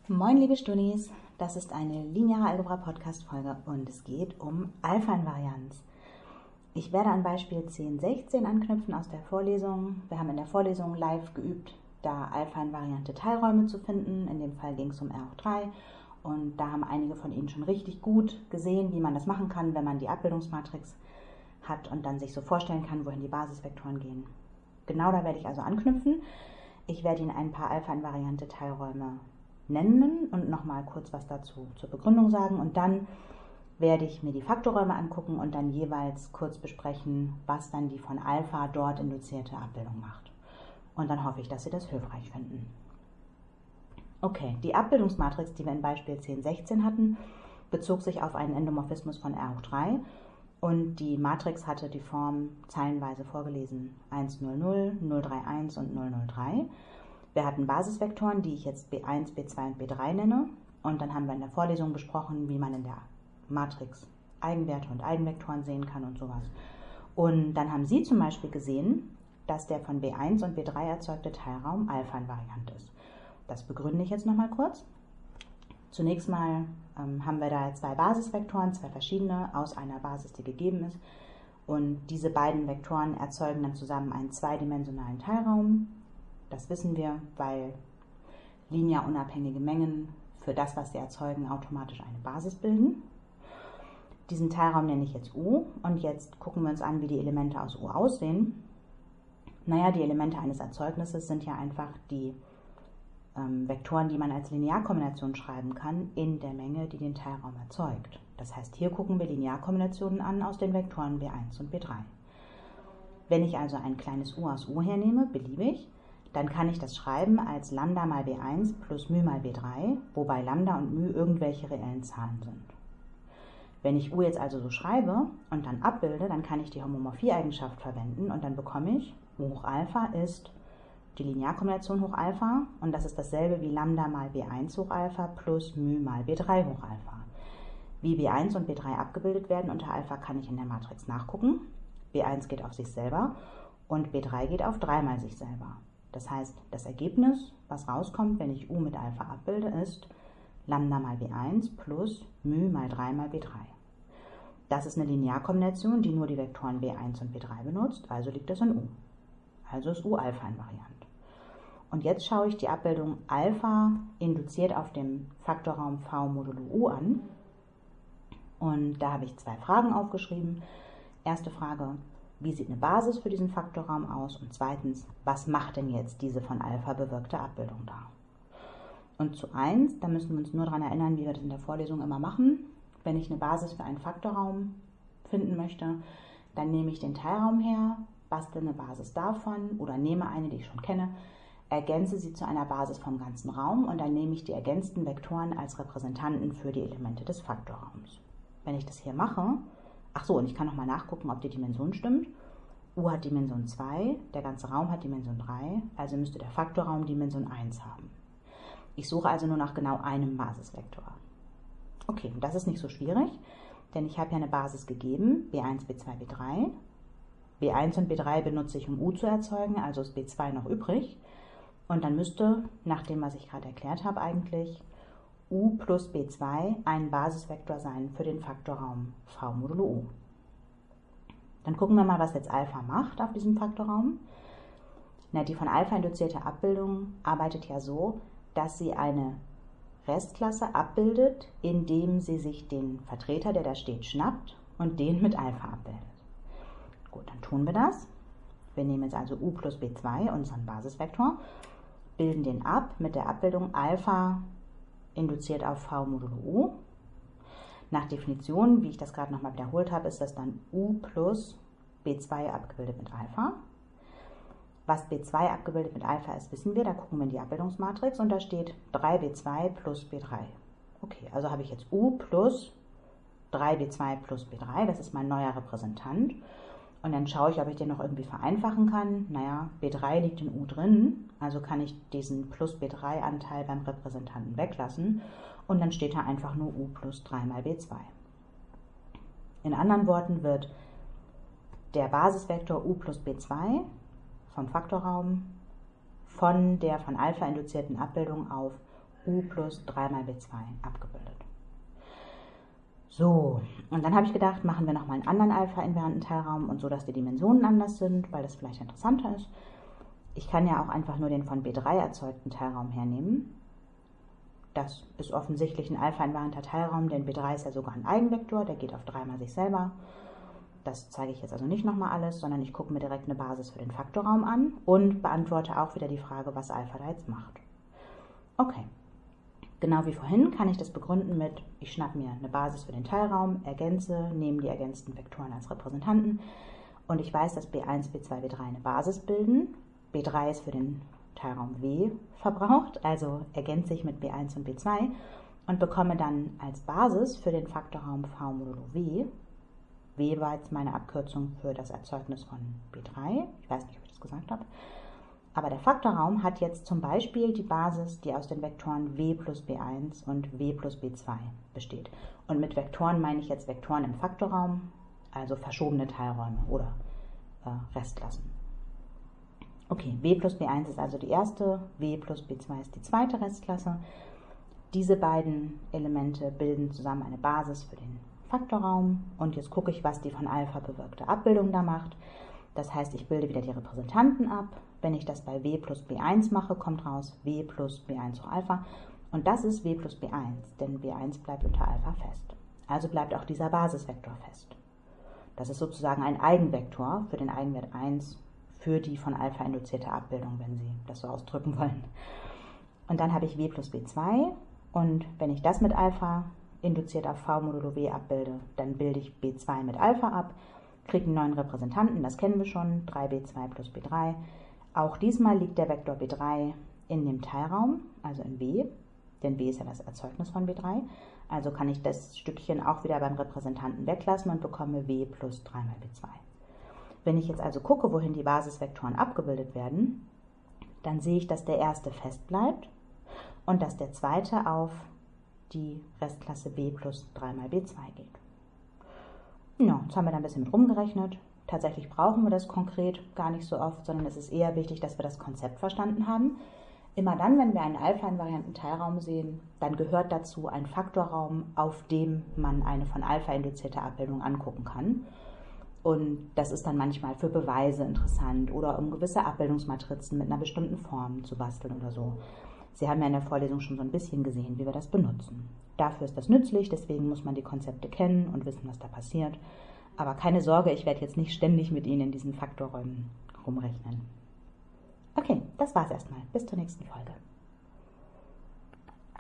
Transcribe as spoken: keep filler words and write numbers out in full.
Moin liebe Studis, das ist eine lineare Algebra-Podcast-Folge und es geht um Alpha-Invarianz. Ich werde an Beispiel zehn sechzehn anknüpfen aus der Vorlesung. Wir haben in der Vorlesung live geübt, da Alpha-invariante Teilräume zu finden. In dem Fall ging es um R hoch drei und da haben einige von Ihnen schon richtig gut gesehen, wie man das machen kann, wenn man die Abbildungsmatrix hat und dann sich so vorstellen kann, wohin die Basisvektoren gehen. Genau da werde ich also anknüpfen. Ich werde Ihnen ein paar Alpha-invariante Teilräume nennen und nochmal kurz was dazu zur Begründung sagen und dann werde ich mir die Faktorräume angucken und dann jeweils kurz besprechen, was dann die von Alpha dort induzierte Abbildung macht. Und dann hoffe ich, dass Sie das hilfreich finden. Okay, die Abbildungsmatrix, die wir in Beispiel zehn sechzehn hatten, bezog sich auf einen Endomorphismus von R hoch drei und die Matrix hatte die Form zeilenweise vorgelesen eins null null, null drei eins und null null drei. Wir hatten Basisvektoren, die ich jetzt B eins, B zwei und B drei nenne. Und dann haben wir in der Vorlesung besprochen, wie man in der Matrix Eigenwerte und Eigenvektoren sehen kann und sowas. Und dann haben Sie zum Beispiel gesehen, dass der von B eins und B drei erzeugte Teilraum Alpha-invariant ist. Das begründe ich jetzt nochmal kurz. Zunächst mal ähm, haben wir da zwei Basisvektoren, zwei verschiedene, aus einer Basis, die gegeben ist. Und diese beiden Vektoren erzeugen dann zusammen einen zweidimensionalen Teilraum. Das wissen wir, weil linear unabhängige Mengen für das, was sie erzeugen, automatisch eine Basis bilden. Diesen Teilraum nenne ich jetzt U und jetzt gucken wir uns an, wie die Elemente aus U aussehen. Naja, die Elemente eines Erzeugnisses sind ja einfach die ähm, Vektoren, die man als Linearkombination schreiben kann, in der Menge, die den Teilraum erzeugt. Das heißt, hier gucken wir Linearkombinationen an aus den Vektoren B eins und B drei. Wenn ich also ein kleines U aus U hernehme, beliebig, dann kann ich das schreiben als Lambda mal B eins plus μ mal B drei, wobei Lambda und μ irgendwelche reellen Zahlen sind. Wenn ich U jetzt also so schreibe und dann abbilde, dann kann ich die Homomorphie-Eigenschaft verwenden und dann bekomme ich, U hoch Alpha ist die Linearkombination hoch Alpha und das ist dasselbe wie Lambda mal B eins hoch Alpha plus μ mal B drei hoch Alpha. Wie B eins und B drei abgebildet werden unter Alpha kann ich in der Matrix nachgucken. B eins geht auf sich selber und B drei geht auf drei mal sich selber. Das heißt, das Ergebnis, was rauskommt, wenn ich U mit Alpha abbilde, ist Lambda mal B eins plus μ mal drei mal B drei. Das ist eine Linearkombination, die nur die Vektoren B eins und B drei benutzt, also liegt das in U. Also ist U Alpha-invariant. Und jetzt schaue ich die Abbildung Alpha induziert auf dem Faktorraum V modulo U an. Und da habe ich zwei Fragen aufgeschrieben. Erste Frage: Wie sieht eine Basis für diesen Faktorraum aus? Und zweitens, was macht denn jetzt diese von Alpha bewirkte Abbildung da? Und zu eins, da müssen wir uns nur daran erinnern, wie wir das in der Vorlesung immer machen. Wenn ich eine Basis für einen Faktorraum finden möchte, dann nehme ich den Teilraum her, bastle eine Basis davon oder nehme eine, die ich schon kenne, ergänze sie zu einer Basis vom ganzen Raum und dann nehme ich die ergänzten Vektoren als Repräsentanten für die Elemente des Faktorraums. Wenn ich das hier mache, ach so, und ich kann nochmal nachgucken, ob die Dimension stimmt. U hat Dimension zwei, der ganze Raum hat Dimension drei, also müsste der Faktorraum Dimension eins haben. Ich suche also nur nach genau einem Basisvektor. Okay, und das ist nicht so schwierig, denn ich habe ja eine Basis gegeben, B eins, B zwei, B drei. B eins und B drei benutze ich, um U zu erzeugen, also ist B zwei noch übrig. Und dann müsste, nach dem, was ich gerade erklärt habe, eigentlich U plus B zwei ein Basisvektor sein für den Faktorraum V modulo U. Dann gucken wir mal, was jetzt Alpha macht auf diesem Faktorraum. Na, die von Alpha induzierte Abbildung arbeitet ja so, dass sie eine Restklasse abbildet, indem sie sich den Vertreter, der da steht, schnappt und den mit Alpha abbildet. Gut, dann tun wir das. Wir nehmen jetzt also U plus B zwei, unseren Basisvektor, bilden den ab mit der Abbildung Alpha induziert auf V modulo U. Nach Definition, wie ich das gerade nochmal wiederholt habe, ist das dann U plus B zwei abgebildet mit Alpha. Was B zwei abgebildet mit Alpha ist, wissen wir. Da gucken wir in die Abbildungsmatrix und da steht drei B zwei plus B drei. Okay, also habe ich jetzt U plus drei B zwei plus B drei. Das ist mein neuer Repräsentant. Und dann schaue ich, ob ich den noch irgendwie vereinfachen kann. Naja, B drei liegt in U drin, also kann ich diesen plus B drei Anteil beim Repräsentanten weglassen. Und dann steht da einfach nur U plus drei mal B zwei. In anderen Worten wird der Basisvektor U plus B zwei vom Faktorraum von der von Alpha induzierten Abbildung auf u plus drei mal b zwei abgebildet. So, und dann habe ich gedacht, machen wir nochmal einen anderen alpha-invarianten Teilraum und so, dass die Dimensionen anders sind, weil das vielleicht interessanter ist. Ich kann ja auch einfach nur den von b drei erzeugten Teilraum hernehmen. Das ist offensichtlich ein alpha-invarianter Teilraum, denn b drei ist ja sogar ein Eigenvektor, der geht auf drei mal sich selber. Das zeige ich jetzt also nicht nochmal alles, sondern ich gucke mir direkt eine Basis für den Faktorraum an und beantworte auch wieder die Frage, was Alpha da jetzt macht. Okay, genau wie vorhin kann ich das begründen mit, ich schnappe mir eine Basis für den Teilraum, ergänze, nehme die ergänzten Vektoren als Repräsentanten und ich weiß, dass b eins, b zwei, b drei eine Basis bilden. b drei ist für den Teilraum W verbraucht, also ergänze ich mit b eins und b zwei und bekomme dann als Basis für den Faktorraum v modulo W, W war jetzt meine Abkürzung für das Erzeugnis von b drei, ich weiß nicht, ob ich das gesagt habe, aber der Faktorraum hat jetzt zum Beispiel die Basis, die aus den Vektoren W plus b eins und W plus b zwei besteht. Und mit Vektoren meine ich jetzt Vektoren im Faktorraum, also verschobene Teilräume oder äh, Restklassen. Okay, W plus b eins ist also die erste, W plus b zwei ist die zweite Restklasse. Diese beiden Elemente bilden zusammen eine Basis für den Faktorraum und jetzt gucke ich, was die von Alpha bewirkte Abbildung da macht. Das heißt, ich bilde wieder die Repräsentanten ab. Wenn ich das bei W plus b eins mache, kommt raus W plus b eins hoch Alpha und das ist W plus b eins, denn b eins bleibt unter Alpha fest. Also bleibt auch dieser Basisvektor fest. Das ist sozusagen ein Eigenvektor für den Eigenwert eins für die von Alpha induzierte Abbildung, wenn Sie das so ausdrücken wollen. Und dann habe ich W plus b zwei und wenn ich das mit Alpha induziert auf v modulo W abbilde, dann bilde ich b zwei mit Alpha ab, kriege einen neuen Repräsentanten, das kennen wir schon, drei b zwei plus b drei. Auch diesmal liegt der Vektor b drei in dem Teilraum, also in W, denn W ist ja das Erzeugnis von b drei. Also kann ich das Stückchen auch wieder beim Repräsentanten weglassen und bekomme W plus drei mal b zwei. Wenn ich jetzt also gucke, wohin die Basisvektoren abgebildet werden, dann sehe ich, dass der erste fest bleibt und dass der zweite auf die Restklasse b plus drei mal b zwei geht. Ja, jetzt haben wir da ein bisschen mit rumgerechnet. Tatsächlich brauchen wir das konkret gar nicht so oft, sondern es ist eher wichtig, dass wir das Konzept verstanden haben. Immer dann, wenn wir einen alpha-invarianten Teilraum sehen, dann gehört dazu ein Faktorraum, auf dem man eine von Alpha induzierte Abbildung angucken kann. Und das ist dann manchmal für Beweise interessant oder um gewisse Abbildungsmatrizen mit einer bestimmten Form zu basteln oder so. Sie haben ja in der Vorlesung schon so ein bisschen gesehen, wie wir das benutzen. Dafür ist das nützlich, deswegen muss man die Konzepte kennen und wissen, was da passiert. Aber keine Sorge, ich werde jetzt nicht ständig mit Ihnen in diesen Faktorräumen rumrechnen. Okay, das war's erstmal. Bis zur nächsten Folge.